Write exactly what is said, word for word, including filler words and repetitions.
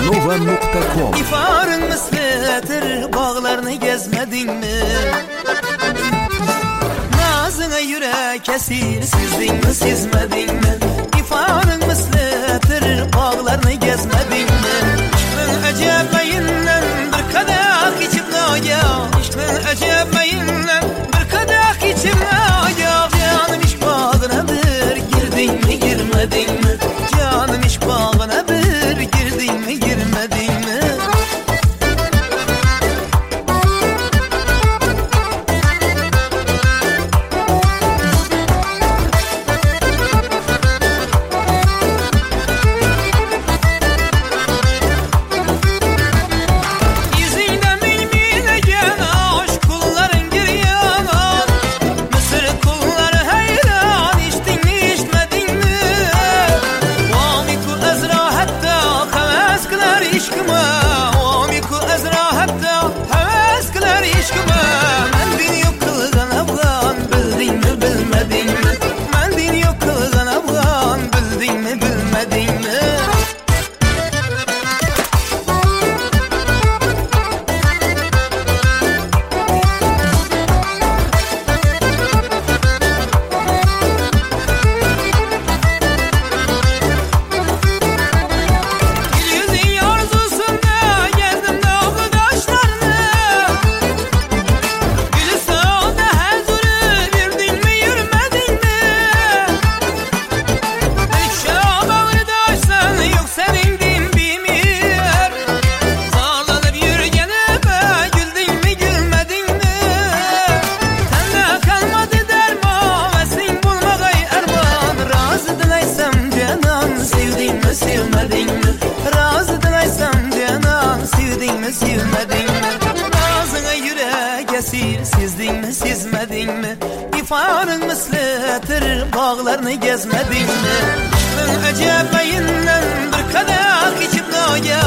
nova nokta com. İfarın mislidir, bağlarını gezmedin mi? Nazına yürek kesir, sizdin mi sizmedin mi? İfarın mislidir, bağlarını gezmedin mi? İşkın ecebeyinden bir kadeh içip noya, İşkın ecebeyinden bir kadeh içip noya. Canım iş bağınadır, girdin mi girmedin mi? Canım iş bağınadır, girdin mi girmedin mi? Sevmedin mi? Nazına yürek esir, sizdin mi sizmedin mi? İfarın mislidir, bağlarını gezmedin mi? İşkın ecebeyinden bir kadeh içip noya,